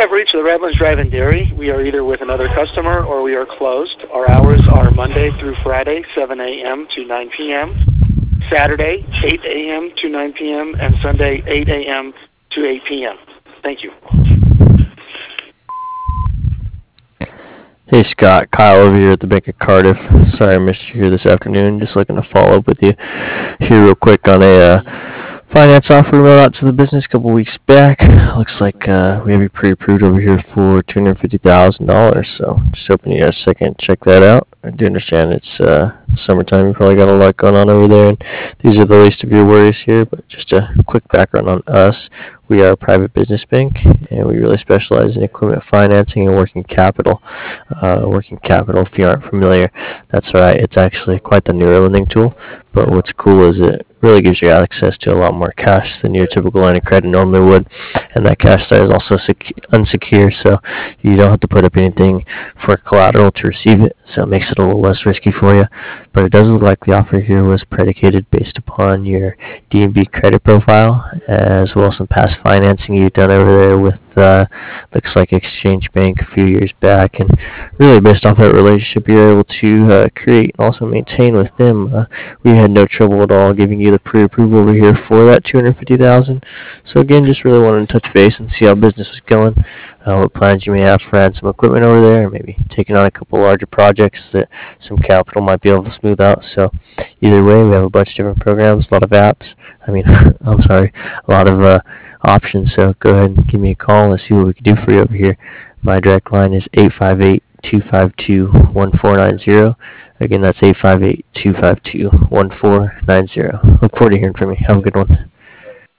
have reached the Redlands Drive-In Dairy. We are either with another customer or we are closed. Our hours are Monday through Friday, 7 a.m. to 9 p.m., Saturday, 8 a.m. to 9 p.m., and Sunday, 8 a.m. to 8 p.m. Thank you. Hey Scott, Kyle over here at the Bank of Cardiff. Sorry I missed you here this afternoon. Just looking to follow up with you here real quick on a finance offer we wrote out to the business a couple weeks back. Looks like we have you pre-approved over here for $250,000. So just hoping you guys a second check that out. I do understand it's summertime. You probably got a lot going on over there, and these are the least of your worries here. But just a quick background on us. We are a private business bank, and we really specialize in equipment financing and working capital. Working capital, if you aren't familiar, that's right. It's actually quite the newer lending tool. But what's cool is it really gives you access to a lot more cash than your typical line of credit normally would, and that cash side is also unsecure, so you don't have to put up anything for collateral to receive it. So it makes it a little less risky for you. But it does look like the offer here was predicated based upon your D&B credit profile, as well as some past financing you've done over there with looks like Exchange Bank a few years back, and really based off that relationship you're able to create and also maintain with them. We had no trouble at all giving you the pre-approval over here for that $250,000. So again, just really wanted to touch base and see how business was going, what plans you may have for adding some equipment over there, maybe taking on a couple larger projects that some capital might be able to smooth out. So either way, we have a bunch of different programs, a lot of apps. I'm sorry, a lot of options. So go ahead and give me a call and see what we can do for you over here. My direct line is 858-252-1490. Again, that's 858-252-1490. Look forward to hearing from you. Have a good one.